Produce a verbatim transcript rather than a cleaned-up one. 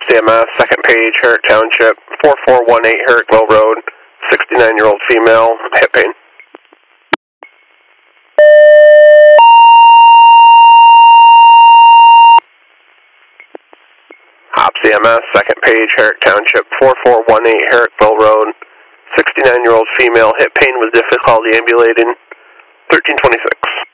C M S, second page, Herrick Township, four four one eight Herrickville Road, sixty-nine-year-old female, hip pain. Hop C M S, second page, Herrick Township, four four one eight Herrickville Road, sixty-nine-year-old female, hip pain with difficulty ambulating, thirteen twenty-six.